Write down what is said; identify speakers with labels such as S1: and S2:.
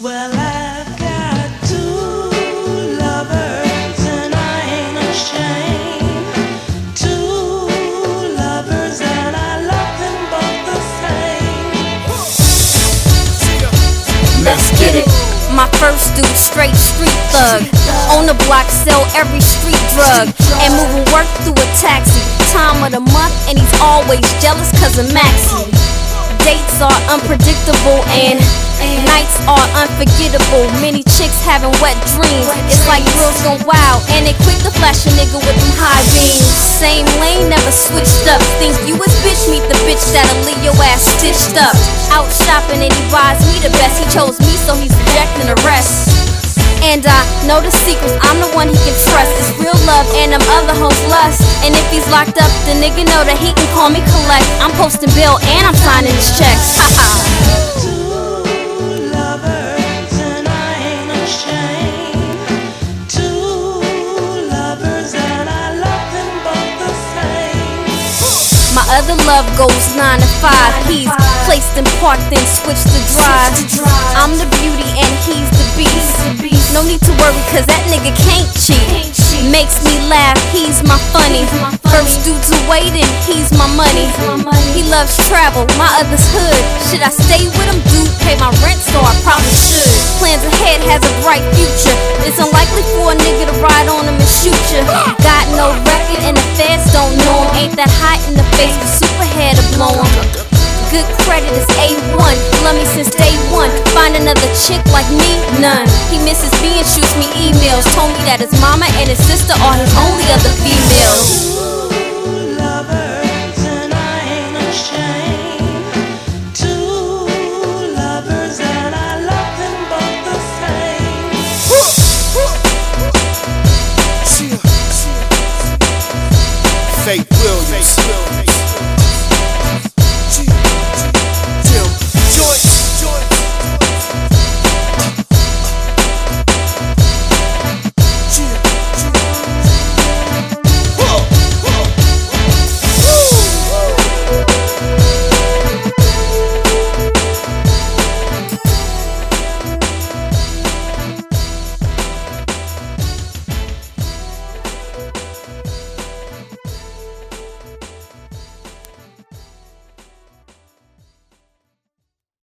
S1: Well, I've got two lovers and I ain't ashamed. Two lovers and I love them both the same.
S2: Let's get it. My first dude, straight street thug. On the block, sell every street drug. And moving work through a taxi. Time of the month, and he's always jealous cause of Maxie. Dates are unpredictable and nights are unforgettable. Many chicks having wet dreams. It's like girls gone wild and they quick to flash a nigga with them high beams. Same lane, never switched up. Think you was bitch, meet the bitch that'll leave your ass stitched up. Out shopping and he buys me the best. He chose me so he's rejecting the rest. And I know the secrets, I'm the one he can trust. It's real love and them other hoes lust. And if he's locked up, the nigga know that he can call me collect. I'm posting bill and I'm signing his checks. Haha.
S1: Two lovers and I ain't ashamed. Two lovers and I love them both the same.
S2: My other love goes 9 to 5. He's placed and parked and switched to drive. I'm the beauty and he's the beast. No need to worry cause that nigga can't cheat. Makes me laugh, he's my funny. First dude to waiting, he's my money. He loves travel, my other's hood. Should I stay with him? Dude, pay my rent so I probably should. Plans ahead, has a bright future. It's unlikely for a nigga to ride on him and shoot ya. Got no record and the feds don't know him. Ain't that hot in the face, but super hair to blow him. Good credit is A1, love me since day one. Find another chick like me? None. He misses me and shoots me emails. Told me that his mama and his sister are his only other females.